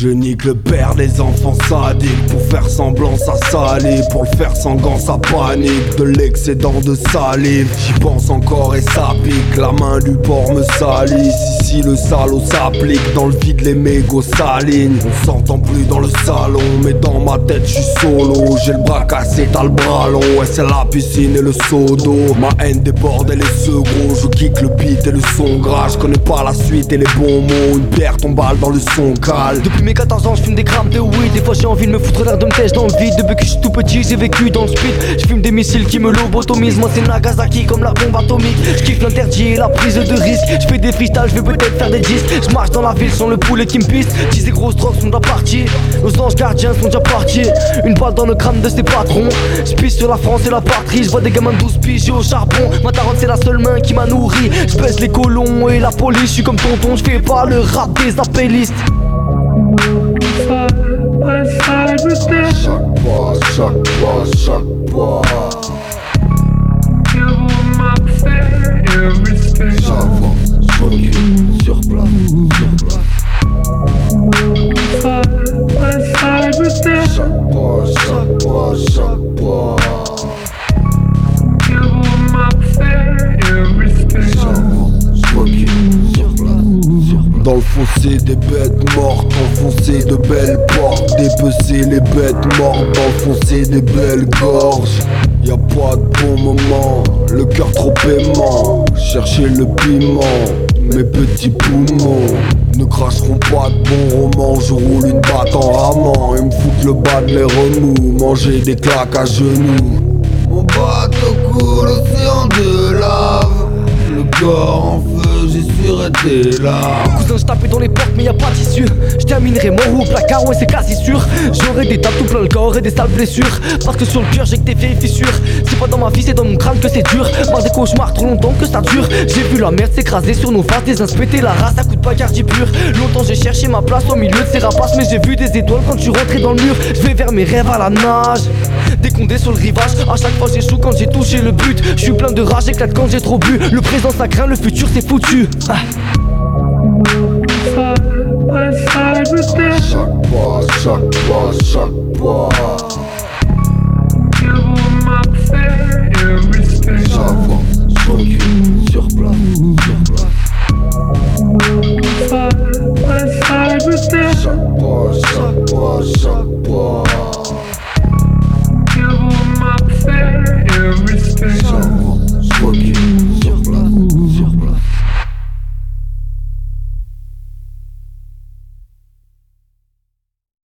Je nique le père des enfants sadiques. Pour faire semblant ça salit, pour le faire sans gants ça panique. De l'excédent de salive, j'y pense encore et ça pique. La main du porc me salisse, ici le salaud s'applique. Dans le vide les mégots s'alignent. On s'entend plus dans le salon, mais dans ma tête j'suis solo. J'ai le bras cassé, t'as le bras long. Ouais c'est la piscine et le seau d'eau. Ma haine déborde et les seconds. Je kick le beat et le son gras. Je connais pas la suite et les bons mots. Une pierre tombe balle dans le son calme. Depuis mes 14 ans je fume des grammes de weed. Des fois j'ai envie de me foutre l'air de me tèche dans le vide. Depuis que je suis tout petit j'ai vécu dans le speed. Je fume des missiles qui me lobotomisent. Moi c'est Nagasaki comme la bombe atomique. Je kiffe l'interdit et la prise de risque. Je fais des freestyles, je vais peut-être faire des disques. Je marche dans la ville sans le poulet qui me pisse. Si ces grosses drogues sont déjà parties, nos anges gardiens sont déjà partis. Une balle dans le crâne de ses patrons. Je pisse sur la France et la patrie. Je vois des gamins de 12 piges au charbon. Ma tarotte c'est la seule main qui m'a nourri. Je baisse les colons et la police. Je suis comme tonton, je fais pas le rap des appellistes. Chaque pas j'avance, je recule sur place, chaque pas dans le fossé des bêtes mortes, enfoncer de belles portes, dépecer les bêtes mortes, dans le fossé des belles gorges. Y'a pas de bon moment, le cœur trop aimant. Chercher le piment, mes petits poumons ne cracheront pas de bons romans. Je roule une batte en ramant, ils me foutent le bas de les remous. Manger des claques à genoux. Mon bateau coule, océan de lave. Le corps en feu, j'y suis resté là. Cousin, je tapais dans les portes mais y'a pas d'issue. Je terminerai mon roue au placard, ouais c'est quasi sûr. J'aurai des tapes tout plein le corps et des sales blessures. Parce que sur le cœur j'ai que des vieilles fissures. C'est pas dans ma vie, c'est dans mon crâne que c'est dur. Marre des cauchemars, trop longtemps que ça dure. J'ai vu la merde s'écraser sur nos faces. Des inspectés, la race à coup de bagardi pur. Longtemps j'ai cherché ma place au milieu de ces rapaces. Mais j'ai vu des étoiles quand je suis rentré dans le mur. Je vais vers mes rêves à la nage. Des condés sur le rivage, à chaque fois j'échoue quand j'ai touché le but. Je suis plein de rage, éclate quand j'ai trop bu. Le présent ça craint, le futur c'est foutu. Chaque pas j'avance, je recule sur place, chaque pas